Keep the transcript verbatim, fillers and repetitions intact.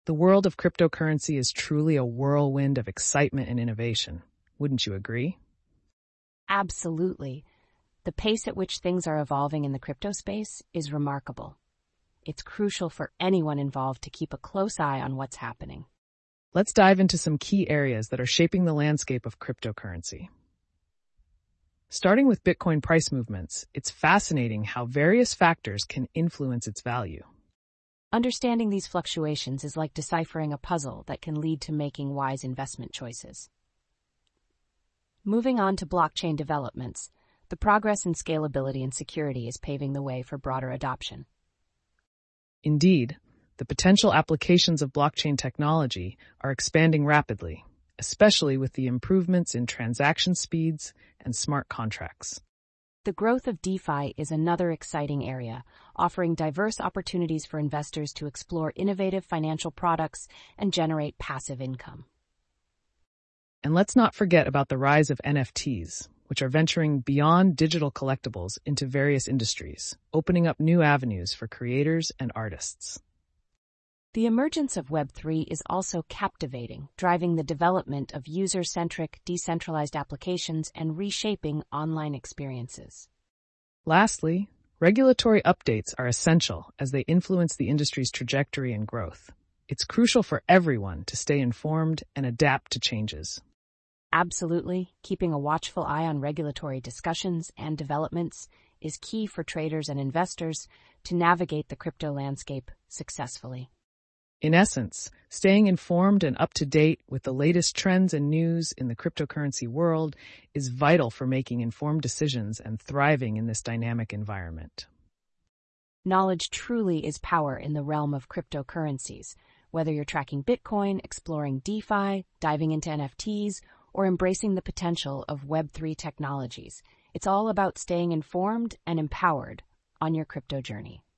The world of cryptocurrency is truly a whirlwind of excitement and innovation. Wouldn't you agree? Absolutely. The pace at which things are evolving in the crypto space is remarkable. It's crucial for anyone involved to keep a close eye on what's happening. Let's dive into some key areas that are shaping the landscape of cryptocurrency. Starting with Bitcoin price movements, it's fascinating how various factors can influence its value. Understanding these fluctuations is like deciphering a puzzle that can lead to making wise investment choices. Moving on to blockchain developments, the progress in scalability and security is paving the way for broader adoption. Indeed, the potential applications of blockchain technology are expanding rapidly, especially with the improvements in transaction speeds and smart contracts. The growth of DeFi is another exciting area, offering diverse opportunities for investors to explore innovative financial products and generate passive income. And let's not forget about the rise of N F Ts, which are venturing beyond digital collectibles into various industries, opening up new avenues for creators and artists. The emergence of Web three is also captivating, driving the development of user-centric, decentralized applications and reshaping online experiences. Lastly, regulatory updates are essential as they influence the industry's trajectory and growth. It's crucial for everyone to stay informed and adapt to changes. Absolutely, keeping a watchful eye on regulatory discussions and developments is key for traders and investors to navigate the crypto landscape successfully. In essence, staying informed and up to date with the latest trends and news in the cryptocurrency world is vital for making informed decisions and thriving in this dynamic environment. Knowledge truly is power in the realm of cryptocurrencies. Whether you're tracking Bitcoin, exploring DeFi, diving into N F Ts, or embracing the potential of Web three technologies, it's all about staying informed and empowered on your crypto journey.